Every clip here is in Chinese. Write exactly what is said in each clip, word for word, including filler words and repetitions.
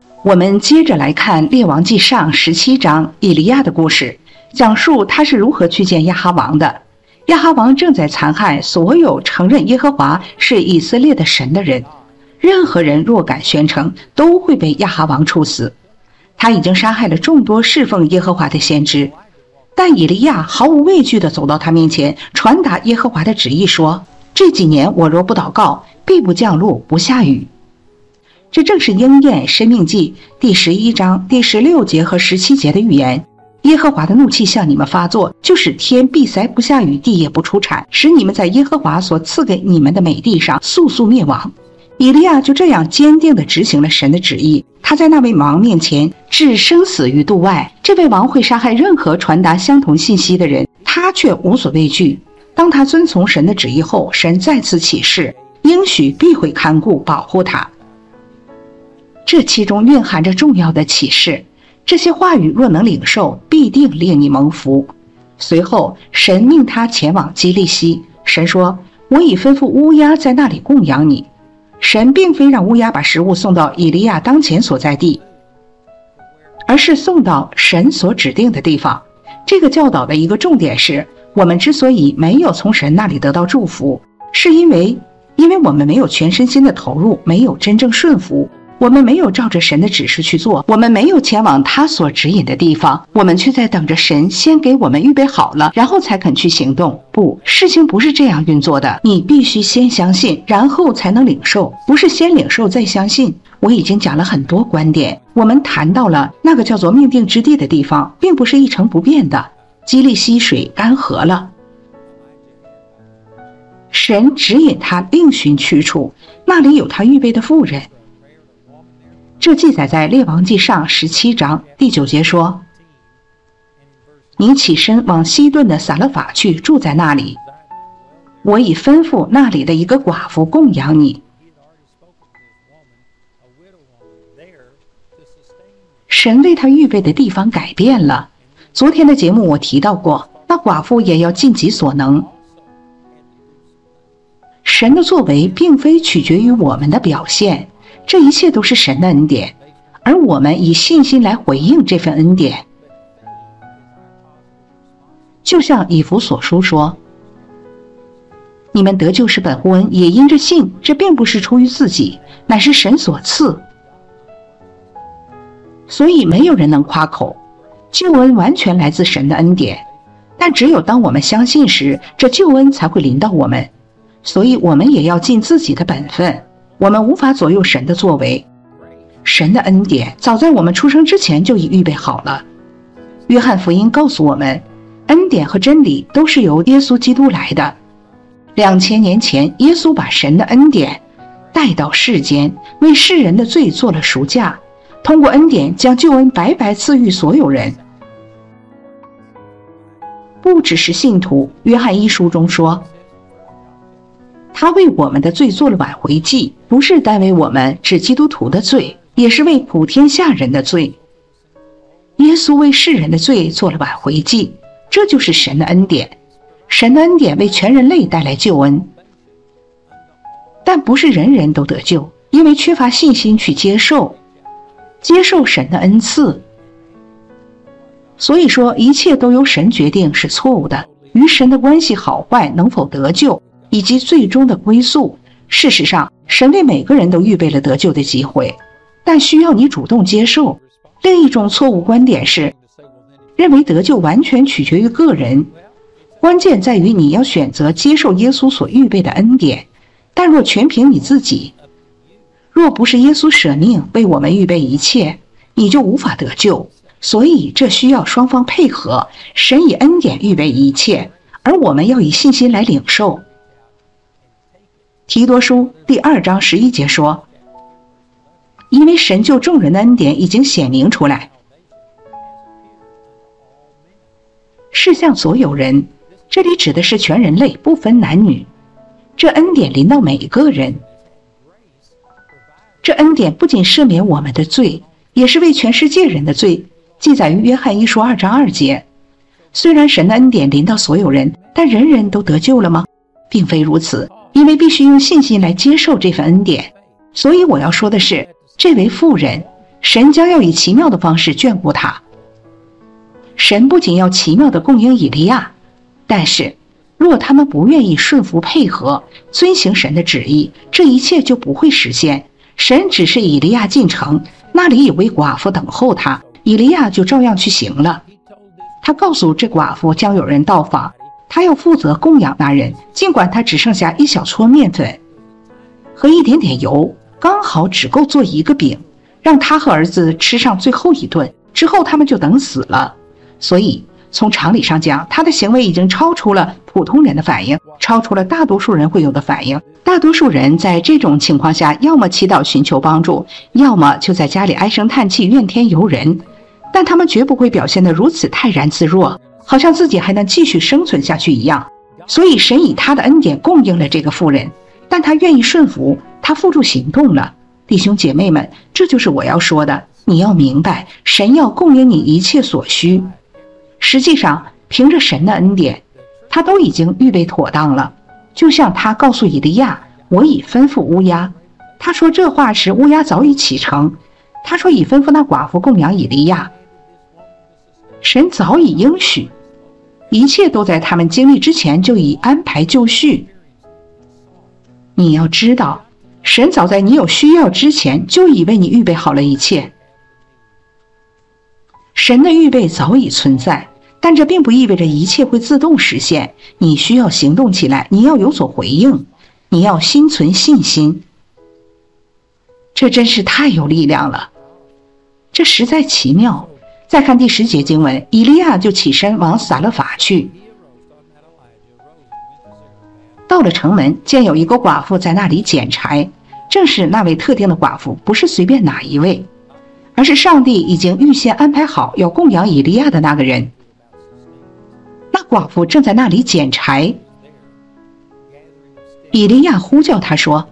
我们接着来看列王纪上十七章以利亚的故事，讲述他是如何去见亚哈王的。亚哈王正在残害所有承认耶和华是以色列的神的人，任何人若敢宣称，都会被亚哈王处死。他已经杀害了众多侍奉耶和华的先知，但以利亚毫无畏惧地走到他面前，传达耶和华的旨意说，这几年我若不祷告，必不降露不下雨。这正是应验申命记第十一章第十六节和十七节的预言。耶和华的怒气向你们发作，就使天闭塞不下雨，地也不出产，使你们在耶和华所赐给你们的美地上速速灭亡。以利亚就这样坚定地执行了神的旨意，他在那位王面前置生死于度外。这位王会杀害任何传达相同信息的人，他却无所畏惧。当他遵从神的旨意后，神再次启示，应许必会看顾保护他。这其中蕴含着重要的启示，这些话语若能领受，必定令你蒙福。随后神命他前往基利西，神说，我已吩咐乌鸦在那里供养你。神并非让乌鸦把食物送到以利亚当前所在地，而是送到神所指定的地方。这个教导的一个重点是，我们之所以没有从神那里得到祝福，是因为因为我们没有全身心的投入，没有真正顺服，我们没有照着神的指示去做，我们没有前往他所指引的地方，我们却在等着神先给我们预备好了，然后才肯去行动。不，事情不是这样运作的，你必须先相信，然后才能领受，不是先领受再相信。我已经讲了很多观点，我们谈到了那个叫做命定之地的地方，并不是一成不变的。基利溪水干涸了，神指引他另寻去处，那里有他预备的妇人。这记载在列王纪上十七章第九节说，你起身往西顿的撒勒法去，住在那里，我已吩咐那里的一个寡妇供养你。神为他预备的地方改变了。昨天的节目我提到过，那寡妇也要尽己所能。神的作为并非取决于我们的表现，这一切都是神的恩典，而我们以信心来回应这份恩典。就像以弗所书说，你们得救是本乎恩，也因着信，这并不是出于自己，乃是神所赐。所以没有人能夸口，救恩完全来自神的恩典，但只有当我们相信时，这救恩才会临到我们。所以我们也要尽自己的本分，我们无法左右神的作为。神的恩典早在我们出生之前就已预备好了。约翰福音告诉我们，恩典和真理都是由耶稣基督来的。两千年前，耶稣把神的恩典带到世间，为世人的罪做了赎价，通过恩典将救恩白白赐予所有人。不只是信徒，约翰一书中说，他为我们的罪做了挽回祭，不是单为我们指基督徒的罪，也是为普天下人的罪。耶稣为世人的罪做了挽回祭，这就是神的恩典。神的恩典为全人类带来救恩，但不是人人都得救，因为缺乏信心去接受接受神的恩赐。所以说一切都由神决定是错误的，与神的关系好坏，能否得救以及最终的归宿。事实上，神为每个人都预备了得救的机会，但需要你主动接受。另一种错误观点是认为得救完全取决于个人，关键在于你要选择接受耶稣所预备的恩典。但若全凭你自己，若不是耶稣舍命为我们预备一切，你就无法得救。所以这需要双方配合，神以恩典预备一切，而我们要以信心来领受。提多书第二章十一节说，因为神救众人的恩典已经显明出来，是向所有人，这里指的是全人类，不分男女。这恩典临到每一个人，这恩典不仅赦免我们的罪，也是为全世界人的罪，记载于约翰一书二章二节。虽然神的恩典临到所有人，但人人都得救了吗？并非如此，因为必须用信心来接受这份恩典。所以我要说的是，这位妇人神将要以奇妙的方式眷顾他。神不仅要奇妙地供应以利亚，但是若他们不愿意顺服配合，遵行神的旨意，这一切就不会实现。神只是以利亚进城，那里有位寡妇等候他，以利亚就照样去行了。他告诉这寡妇将有人到访，他要负责供养那人，尽管他只剩下一小撮面粉和一点点油，刚好只够做一个饼，让他和儿子吃上最后一顿，之后他们就等死了。所以从常理上讲，他的行为已经超出了普通人的反应，超出了大多数人会有的反应。大多数人在这种情况下，要么祈祷寻求帮助，要么就在家里唉声叹气怨天尤人，但他们绝不会表现得如此泰然自若，好像自己还能继续生存下去一样。所以神以他的恩典供应了这个妇人，但他愿意顺服，他付诸行动了。弟兄姐妹们，这就是我要说的，你要明白，神要供应你一切所需。实际上凭着神的恩典，他都已经预备妥当了。就像他告诉以利亚，我已吩咐乌鸦。他说这话时，乌鸦早已启程。他说已吩咐那寡妇供养以利亚。神早已应许，一切都在他们经历之前就已安排就绪。你要知道，神早在你有需要之前就已为你预备好了一切。神的预备早已存在，但这并不意味着一切会自动实现。你需要行动起来，你要有所回应，你要心存信心。这真是太有力量了，这实在奇妙。再看第十节经文，以利亚就起身往撒勒法去。到了城门，见有一个寡妇在那里捡柴，正是那位特定的寡妇，不是随便哪一位，而是上帝已经预先安排好要供养以利亚的那个人。那寡妇正在那里捡柴，以利亚呼叫他说，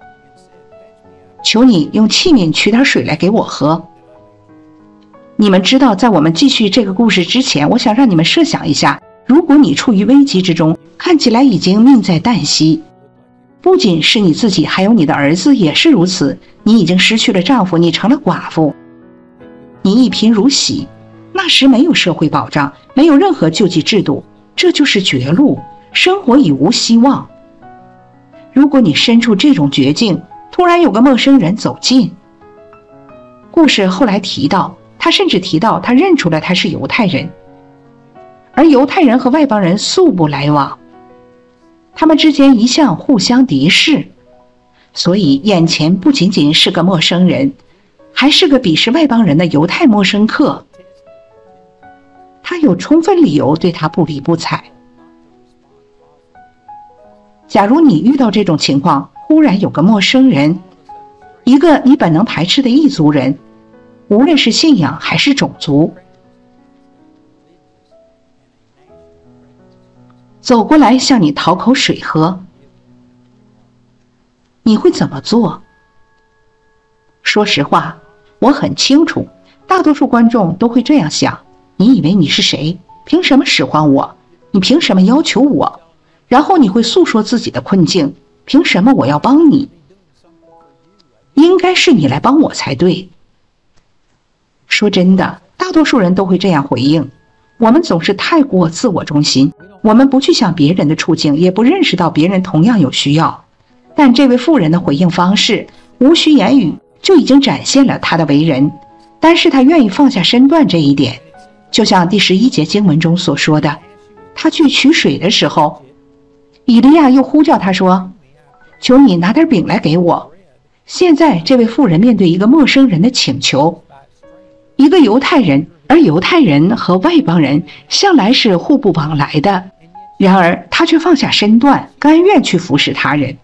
求你用器皿取点水来给我喝。你们知道，在我们继续这个故事之前，我想让你们设想一下，如果你处于危机之中，看起来已经命在旦夕，不仅是你自己，还有你的儿子也是如此，你已经失去了丈夫，你成了寡妇，你一贫如洗，那时没有社会保障，没有任何救济制度，这就是绝路，生活已无希望。如果你身处这种绝境，突然有个陌生人走近，故事后来提到，他甚至提到他认出了他是犹太人，而犹太人和外邦人素不来往，他们之间一向互相敌视，所以眼前不仅仅是个陌生人，还是个鄙视外邦人的犹太陌生客。他有充分理由对他不理不睬。假如你遇到这种情况，忽然有个陌生人，一个你本能排斥的异族人，无论是信仰还是种族，走过来向你讨口水喝，你会怎么做？说实话，我很清楚，大多数观众都会这样想，你以为你是谁？凭什么使唤我？你凭什么要求我？然后你会诉说自己的困境，凭什么我要帮你？应该是你来帮我才对。说真的，大多数人都会这样回应。我们总是太过自我中心，我们不去想别人的处境，也不认识到别人同样有需要。但这位妇人的回应方式，无需言语就已经展现了她的为人，但是她愿意放下身段这一点，就像第十一节经文中所说的，她去取水的时候，以利亚又呼叫她说，求你拿点饼来给我。现在这位妇人面对一个陌生人的请求，一个犹太人，而犹太人和外邦人向来是互不往来的，然而他却放下身段，甘愿去服侍他人。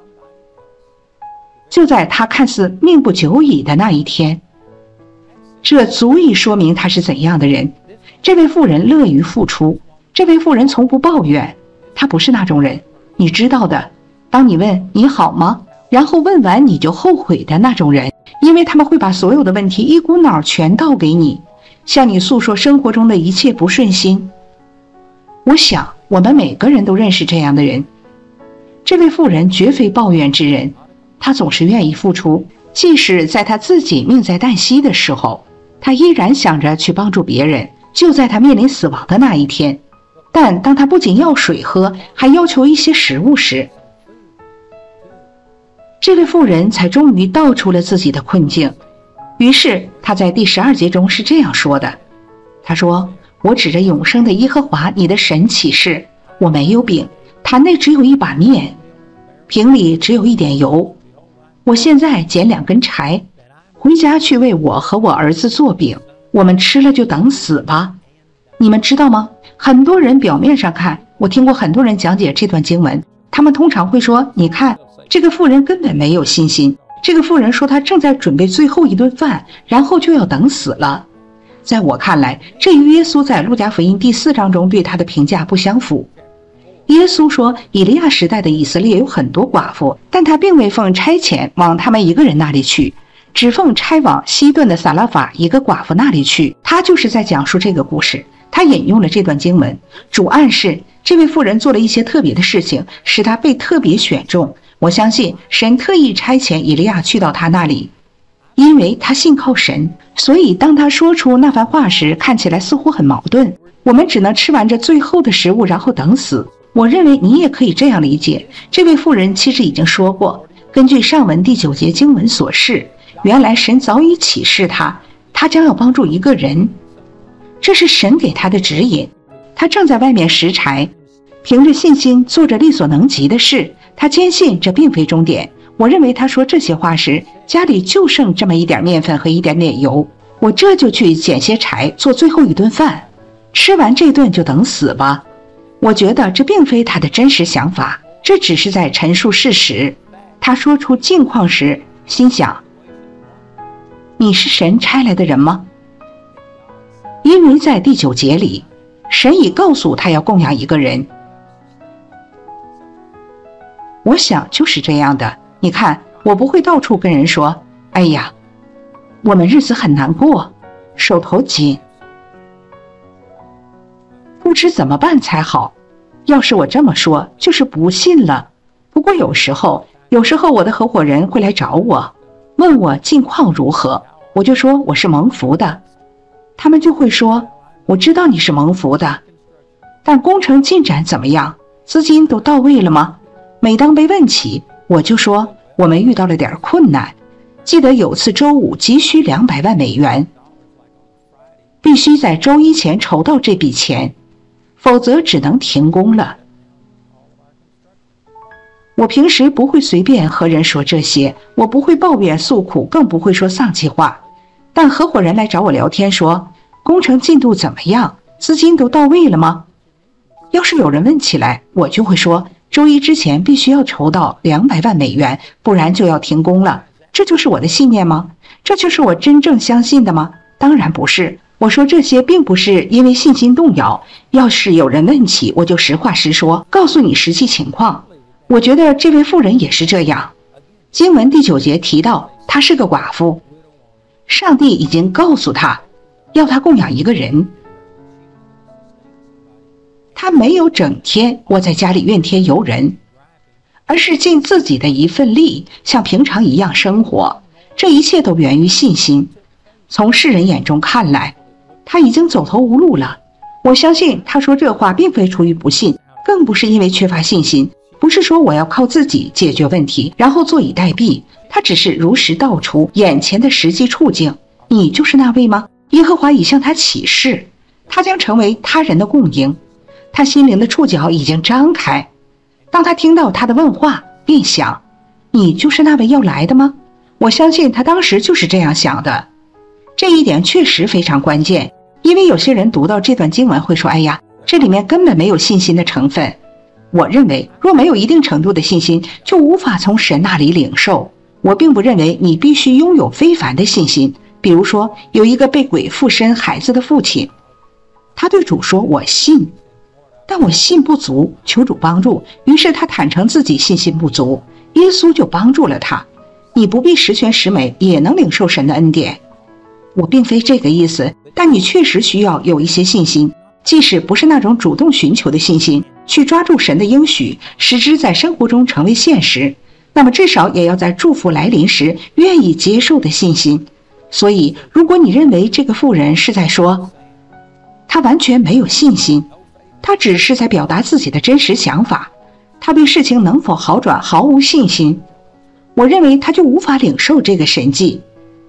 就在他看似命不久矣的那一天，这足以说明他是怎样的人。这位妇人乐于付出，这位妇人从不抱怨，她不是那种人，你知道的，当你问你好吗，然后问完你就后悔的那种人，因为他们会把所有的问题一股脑全倒给你，向你诉说生活中的一切不顺心。我想我们每个人都认识这样的人。这位妇人绝非抱怨之人，她总是愿意付出， 即使在他自己命在旦夕的时候，他依然想着去帮助别人，就在他面临死亡的那一天。但当他不仅要水喝，还要求一些食物时，这位妇人才终于道出了自己的困境。于是他在第十二节中是这样说的，他说，我指着永生的耶和华你的神起誓，我没有饼，坛内只有一把面，瓶里只有一点油。我现在捡两根柴，回家去为我和我儿子做饼，我们吃了就等死吧。你们知道吗？很多人表面上看，我听过很多人讲解这段经文，他们通常会说，你看，这个妇人根本没有信心。这个妇人说她正在准备最后一顿饭，然后就要等死了。在我看来，这与耶稣在路加福音第四章中对他的评价不相符。耶稣说，以利亚时代的以色列有很多寡妇，但他并未奉差遣往他们一个人那里去，只奉差往西顿的撒拉法一个寡妇那里去。他就是在讲述这个故事。他引用了这段经文，主暗示这位妇人做了一些特别的事情，使她被特别选中。我相信神特意差遣以利亚去到他那里，因为他信靠神，所以当他说出那番话时，看起来似乎很矛盾。我们只能吃完这最后的食物，然后等死。我认为你也可以这样理解，这位妇人其实已经说过，根据上文第九节经文所示，原来神早已启示他，他将要帮助一个人，这是神给他的指引。他正在外面拾柴，凭着信心做着力所能及的事。他坚信这并非终点。我认为他说这些话时，家里就剩这么一点面粉和一点点油，我这就去捡些柴做最后一顿饭，吃完这顿就等死吧。我觉得这并非他的真实想法，这只是在陈述事实。他说出境况时心想，你是神差来的人吗？因为在第九节里，神已告诉他要供养一个人。我想就是这样的。你看，我不会到处跟人说，哎呀，我们日子很难过，手头紧，不知怎么办才好。要是我这么说，就是不信了。不过有时候有时候我的合伙人会来找我，问我近况如何，我就说我是蒙福的。他们就会说，我知道你是蒙福的，但工程进展怎么样？资金都到位了吗？每当被问起，我就说我们遇到了点困难。记得有次周五急需两百万美元，必须在周一前筹到这笔钱，否则只能停工了。我平时不会随便和人说这些，我不会抱怨诉苦，更不会说丧气话。但合伙人来找我聊天说，工程进度怎么样？资金都到位了吗？要是有人问起来，我就会说，周一之前必须要筹到两百万美元，不然就要停工了。这就是我的信念吗？这就是我真正相信的吗？当然不是。我说这些并不是因为信心动摇，要是有人问起，我就实话实说，告诉你实际情况。我觉得这位妇人也是这样。经文第九节提到她是个寡妇，上帝已经告诉她要她供养一个人。她没有整天窝在家里怨天尤人，而是尽自己的一份力，像平常一样生活。这一切都源于信心。从世人眼中看来，他已经走投无路了。我相信他说这话并非出于不信，更不是因为缺乏信心，不是说我要靠自己解决问题，然后坐以待毙。他只是如实道出眼前的实际处境。你就是那位吗？耶和华已向他启示，他将成为他人的供应。他心灵的触角已经张开。当他听到他的问话，便想，你就是那位要来的吗？我相信他当时就是这样想的。这一点确实非常关键，因为有些人读到这段经文会说，哎呀，这里面根本没有信心的成分。我认为若没有一定程度的信心，就无法从神那里领受。我并不认为你必须拥有非凡的信心。比如说，有一个被鬼附身孩子的父亲，他对主说，我信，但我信不足，求主帮助。于是他坦诚自己信心不足，耶稣就帮助了他。你不必十全十美，也能领受神的恩典。我并非这个意思，但你确实需要有一些信心，即使不是那种主动寻求的信心，去抓住神的应许，使之在生活中成为现实。 那么至少也要在祝福来临时愿意接受的信心。所以如果你认为这个妇人是在说他完全没有信心，他只是在表达自己的真实想法，他对事情能否好转毫无信心，我认为他就无法领受这个神迹。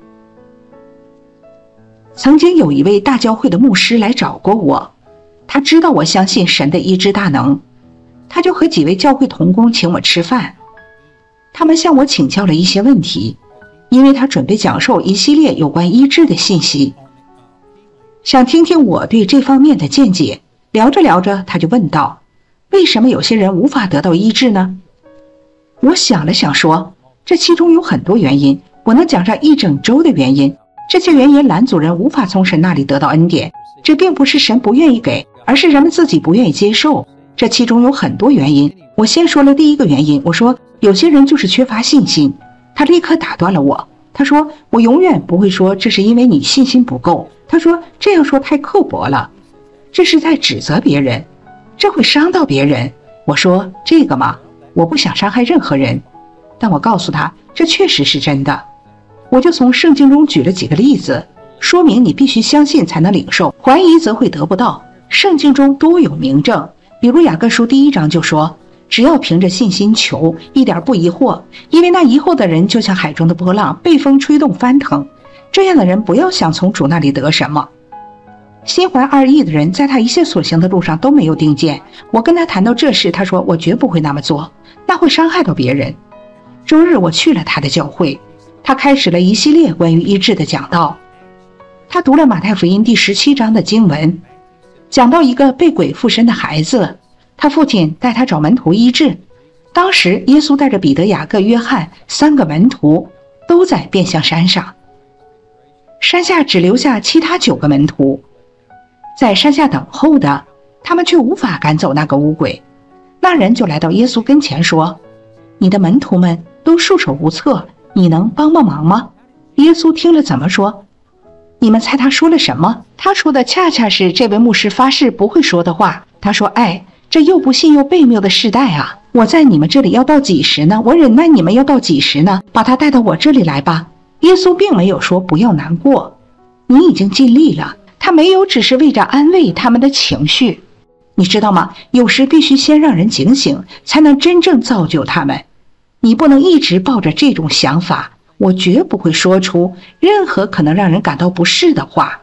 曾经有一位大教会的牧师来找过我，他知道我相信神的医治大能，他就和几位教会同工请我吃饭。他们向我请教了一些问题，因为他准备讲授一系列有关医治的信息，想听听我对这方面的见解。聊着聊着，他就问道，为什么有些人无法得到医治呢？我想了想说，这其中有很多原因，我能讲上一整周的原因。这些原因拦阻人无法从神那里得到恩典，这并不是神不愿意给，而是人们自己不愿意接受。这其中有很多原因，我先说了第一个原因，我说有些人就是缺乏信心。他立刻打断了我，他说我永远不会说这是因为你信心不够，他说这样说太刻薄了，这是在指责别人，这会伤到别人。我说这个嘛，我不想伤害任何人，但我告诉他这确实是真的。我就从圣经中举了几个例子，说明你必须相信才能领受，怀疑则会得不到。圣经中多有明证，比如雅各书第一章就说，只要凭着信心求，一点不疑惑，因为那疑惑的人就像海中的波浪，被风吹动翻腾，这样的人不要想从主那里得什么。心怀二意的人在他一切所行的路上都没有定见。我跟他谈到这事，他说我绝不会那么做，那会伤害到别人。周日我去了他的教会，他开始了一系列关于医治的讲道。他读了马太福音第十七章的经文，讲到一个被鬼附身的孩子，他父亲带他找门徒医治。当时耶稣带着彼得、雅各、约翰三个门徒都在变相山上，山下只留下其他九个门徒，在山下等候的，他们却无法赶走那个污鬼。那人就来到耶稣跟前说，你的门徒们都束手无策，你能帮帮忙吗？耶稣听了怎么说？你们猜他说了什么？他说的恰恰是这位牧师发誓不会说的话。他说，哎，这又不信又悖谬的世代啊，我在你们这里要到几时呢？我忍耐你们要到几时呢？把他带到我这里来吧。耶稣并没有说不要难过，你已经尽力了，他没有只是为着安慰他们的情绪。你知道吗？有时必须先让人警醒，才能真正造就他们。你不能一直抱着这种想法，我绝不会说出任何可能让人感到不适的话。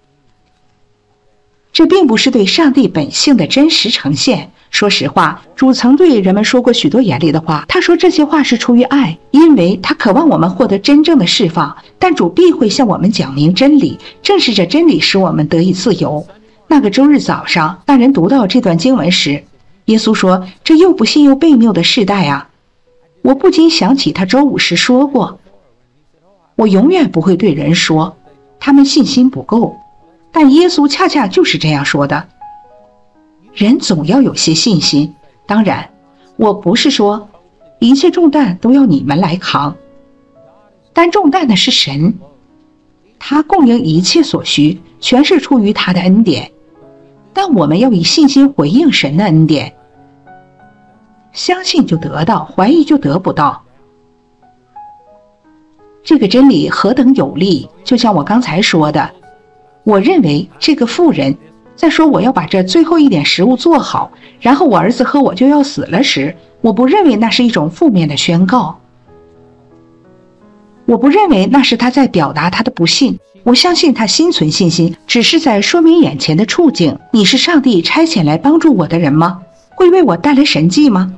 这并不是对上帝本性的真实呈现。说实话，主曾对人们说过许多严厉的话，他说这些话是出于爱，因为他渴望我们获得真正的释放，但主必会向我们讲明真理，正是这真理使我们得以自由。那个周日早上，那人读到这段经文时，耶稣说，这又不信又悖谬的世代啊，我不禁想起他周五时说过，我永远不会对人说他们信心不够，但耶稣恰恰就是这样说的。人总要有些信心，当然我不是说一切重担都要你们来扛，担重担的是神，他供应一切所需，全是出于他的恩典，但我们要以信心回应神的恩典。相信就得到，怀疑就得不到。这个真理何等有力，就像我刚才说的，我认为这个妇人在说我要把这最后一点食物做好，然后我儿子和我就要死了时，我不认为那是一种负面的宣告，我不认为那是他在表达他的不信。我相信他心存信心，只是在说明眼前的处境。你是上帝差遣来帮助我的人吗？会为我带来神迹吗？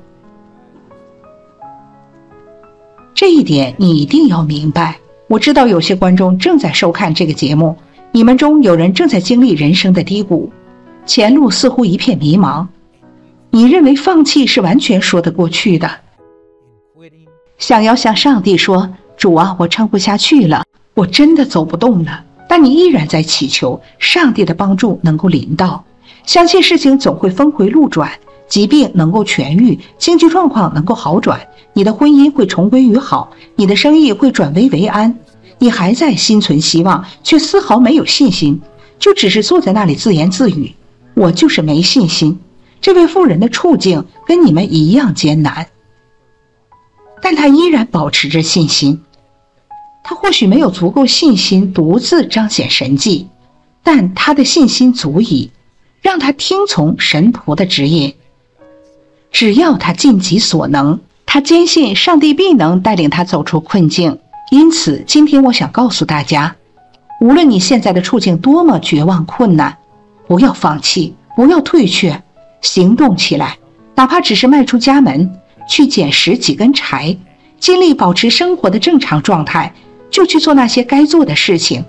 这一点你一定要明白。我知道有些观众正在收看这个节目，你们中有人正在经历人生的低谷，前路似乎一片迷茫，你认为放弃是完全说得过去的，想要向上帝说，主啊，我撑不下去了，我真的走不动了，但你依然在祈求上帝的帮助能够临到，相信事情总会峰回路转，疾病能够痊愈，经济状况能够好转，你的婚姻会重归于好，你的生意会转危为安。你还在心存希望，却丝毫没有信心，就只是坐在那里自言自语，我就是没信心。这位妇人的处境跟你们一样艰难。 但他依然保持着信心。他或许没有足够信心独自彰显神迹，但他的信心足以让他听从神仆的指引。只要他尽己所能，他坚信上帝必能带领他走出困境。因此，今天我想告诉大家，无论你现在的处境多么绝望困难，不要放弃，不要退却，行动起来，哪怕只是迈出家门，去捡拾几根柴，尽力保持生活的正常状态，就去做那些该做的事情。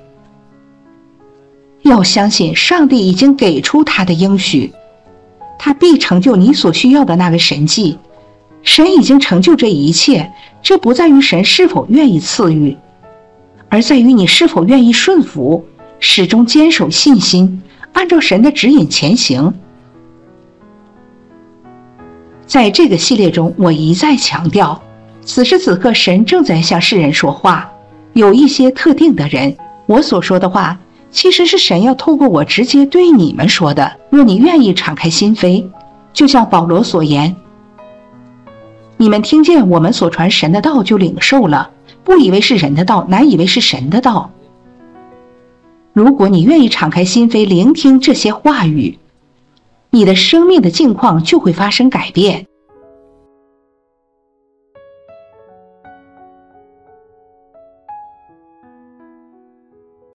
要相信上帝已经给出他的应许，他必成就你所需要的那个神迹。神已经成就这一切，这不在于神是否愿意赐予，而在于你是否愿意顺服，始终坚守信心，按照神的指引前行。在这个系列中，我一再强调，此时此刻神正在向世人说话，有一些特定的人，我所说的话其实是神要透过我直接对你们说的。若你愿意敞开心扉，就像保罗所言，你们听见我们所传神的道就领受了，不以为是人的道，乃以为是神的道。如果你愿意敞开心扉聆听这些话语，你的生命的境况就会发生改变。